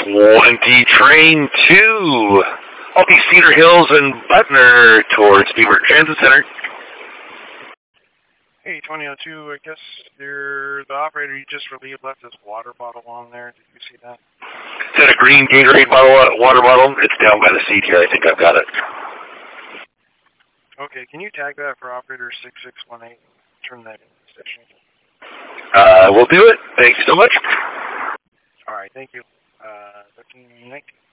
20 train 2. Multi Cedar Hills and Butner towards Beaver Transit Center. Hey, 2002, I guess the operator you just relieved left his water bottle on there. Did you see that? Is that a green Gatorade water bottle? It's down by the seat here. I think I've got it. Okay, can you tag that for operator 6618? Turn that in the station. We'll do it. Thanks so much. All right, thank you. 1319.